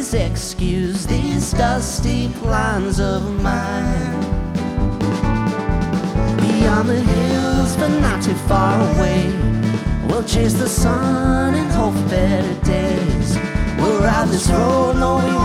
please excuse these dusty plans of mine. Beyond the hills, but not too far away, we'll chase the sun and hope for better days. We'll ride this road, no, we